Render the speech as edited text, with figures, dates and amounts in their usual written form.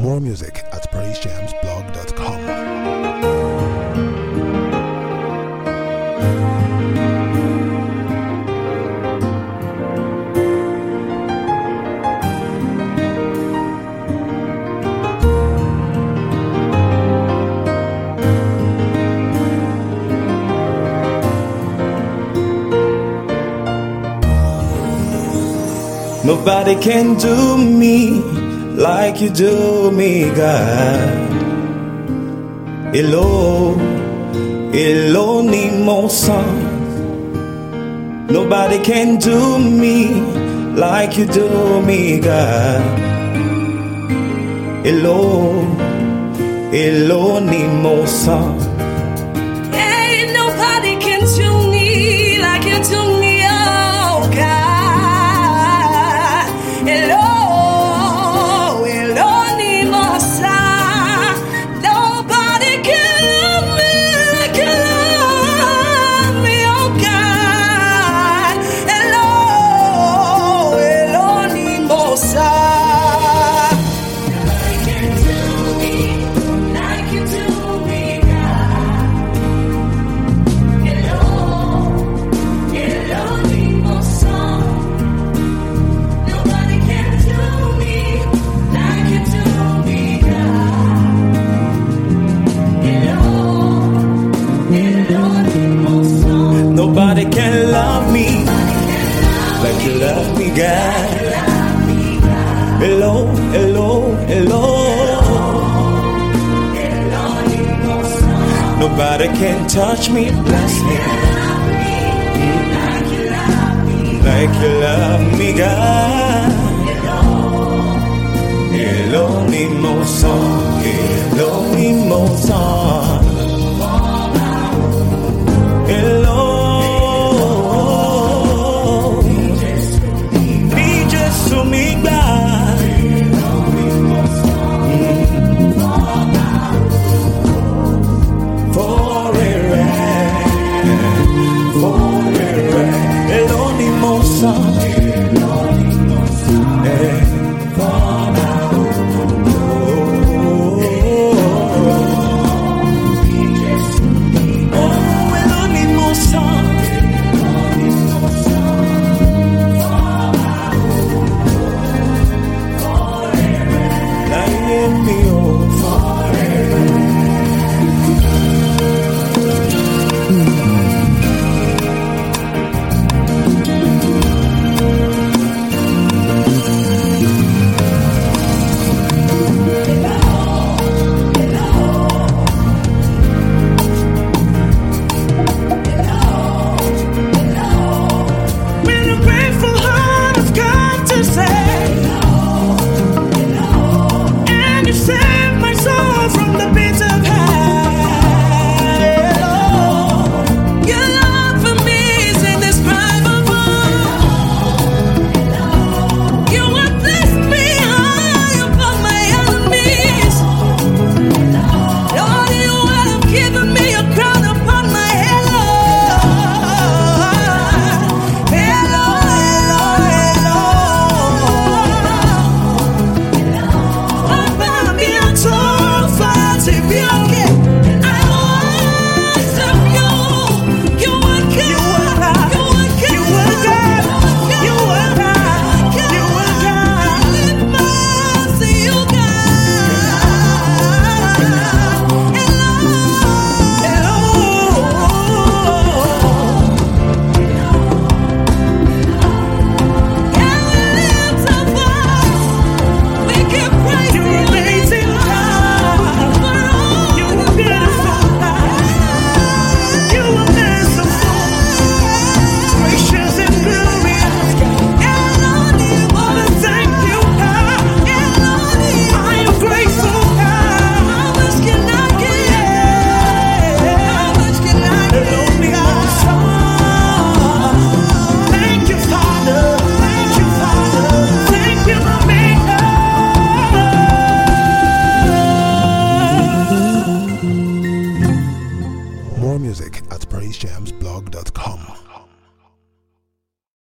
More music at praisejamsblog.com. Nobody can do me like you do me, God. Elo ni mo son. Nobody can do me like you do me, God. Elo ni mo son. Ain't nobody can do me like you do me, oh God. Nobody can love me like you love me, God. Hello. Nobody can touch me, bless me like you love me, God. Hello, ni mo son.